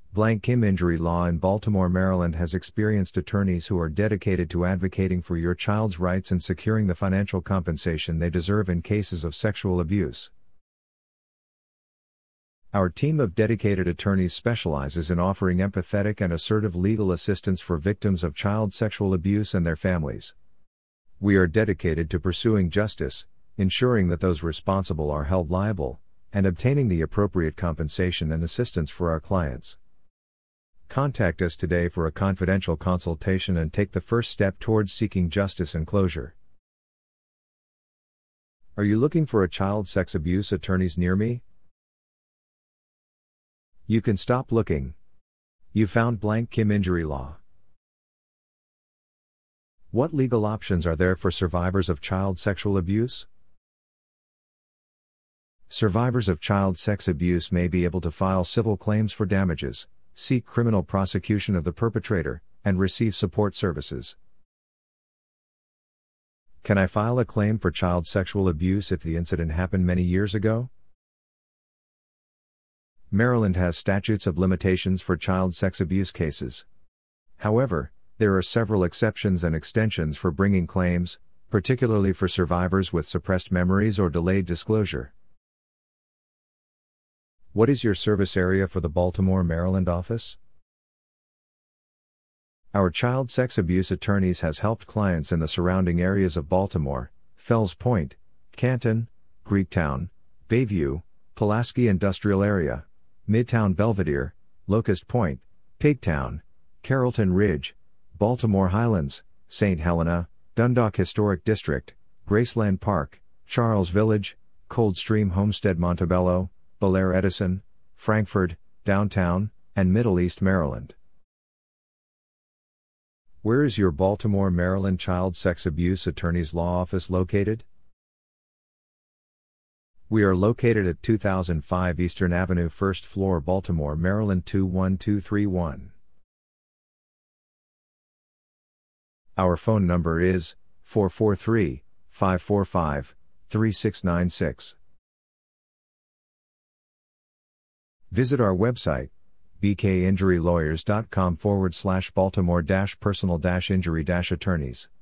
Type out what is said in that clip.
Blank Kim Injury Law in Baltimore, Maryland has experienced attorneys who are dedicated to advocating for your child's rights and securing the financial compensation they deserve in cases of sexual abuse. Our team of dedicated attorneys specializes in offering empathetic and assertive legal assistance for victims of child sexual abuse and their families. We are dedicated to pursuing justice, ensuring that those responsible are held liable, and obtaining the appropriate compensation and assistance for our clients. Contact us today for a confidential consultation and take the first step towards seeking justice and closure. Are you looking for a child sex abuse attorneys near me? You can stop looking. You found Blank Kim Injury Law. What legal options are there for survivors of child sexual abuse? Survivors of child sex abuse may be able to file civil claims for damages, seek criminal prosecution of the perpetrator, and receive support services. Can I file a claim for child sexual abuse if the incident happened many years ago? Maryland has statutes of limitations for child sex abuse cases. However, there are several exceptions and extensions for bringing claims, particularly for survivors with suppressed memories or delayed disclosure. What is your service area for the Baltimore, Maryland office? Our child sex abuse attorneys has helped clients in the surrounding areas of Baltimore, Fells Point, Canton, Greektown, Bayview, Pulaski Industrial Area, Midtown Belvedere, Locust Point, Pigtown, Carrollton Ridge, Baltimore Highlands, St. Helena, Dundalk Historic District, Graceland Park, Charles Village, Coldstream Homestead Montebello, Belair Edison, Frankford, Downtown, and Middle East Maryland. Where is your Baltimore, Maryland Child Sex Abuse Attorney's Law Office located? We are located at 2005 Eastern Avenue, 1st floor, Baltimore, Maryland 21231. Our phone number is 443-545-3696. Visit our website, bkinjurylawyers.com/Baltimore-personal-injury-attorneys.